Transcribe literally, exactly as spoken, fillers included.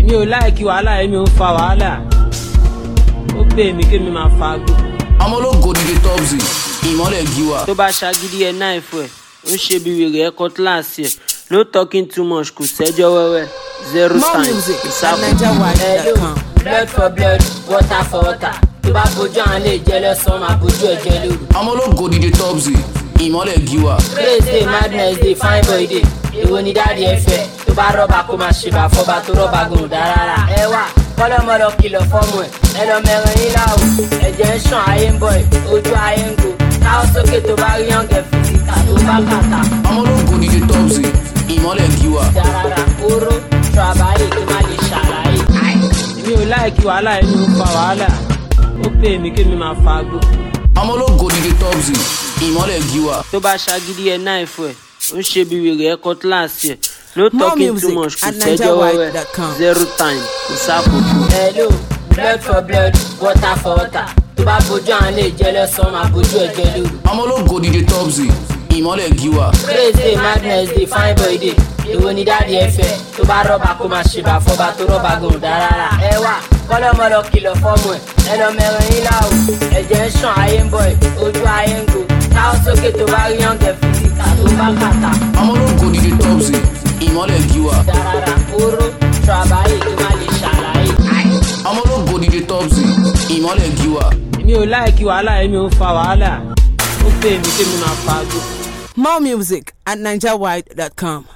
èmi ò láìkí wàhálà èmi ò ń fa wàhálà ó pè mí kémi máa fa agbó. ọmọ ológo D J Topsy ìmọ́lẹ̀ Giwa. tó bá ṣagídí ẹ náà ìfọ ẹ ó ń ṣe bí wèrè ẹ cutlass ẹ no talking too much kò sẹ́jọ́ wẹ́wẹ́ zero time Hello, blood for blood water for water tó bá bójú àwọn lè jẹ lọ́sàn-án máa bójú ẹ̀jẹ̀ lóru. ọmọ ológo D J Topsy ìmọ́lẹ̀ Giwa. praise day madness day fine boy day èwo ni dáàdi ẹ fẹ́ tó bá rọ́bà kó máa ṣe bá fọ́ba tó rọ́bà gùn dá rárá. ẹ wá kọ́lọ́mọlọ kìlọ̀ fọ́mù ẹ̀ ẹ lọ mẹ́rin yín láwù ẹ̀jẹ̀ ń ṣàn ayé ń bọ̀ ẹ̀ ojú ayé ń go káwọ́ sókè tó bá rí yàngẹ̀ fìsíkà tó bá kàtà. ọmọ ológo D J Topsy ìmọ́lẹ̀ Giwa. dárára oró tó àbáyé tó má lè ṣàlàyé. èmi ò láìkí wàhálà èmi ò ń fa wàhálà ó pè mí kémi máa fa agbó. ọmọ ológo D J Topsy ìmọ́lẹ̀ Giwa. tó bá ṣagídí ẹ náà ìfọ ẹ ó ń ṣe bí wèrè ẹ cutlass ẹ no talking too much kò sẹ́jọ́ wẹ́wẹ́ zero time kò sákòókò. hello blood for blood water for water tó bá bójú àwọn lè jẹ lọ́sàn-án máa bójú ẹ̀jẹ̀ lóru. ọmọ ológo D J Topsy ìmọ́lẹ̀ Giwa. praise day madness day fine boy day èwo ni dáàdi ẹ fẹ́ tó bá rọ́bà kó máa ṣe bá fọ́ba tó rọ́bà gùn dá rárá. ẹ wá kọ́lọ́mọlọ kìlọ̀ fọ́mù ẹ̀ ẹ lọ mẹ́rin yín láwù ẹ̀jẹ̀ ń ṣàn ayé ń bọ̀ ẹ̀ ojú ayé ń go káwọ́ sókè tó bá rí yàngẹ̀ fìsíkà tó bá kàtà. ọmọ ológo D J Topsy ìmọ́lẹ̀ Giwa. dárára oró tó àbáyé tó má lè ṣàlàyé. ọmọ ológo D J Topsy ìmọ́lẹ̀ Giwa. èmi ò láìkí wàhálà èmi ò ń fa wàhálà ó pè mí kémi máa fa agbó. More music at niger wide dot com.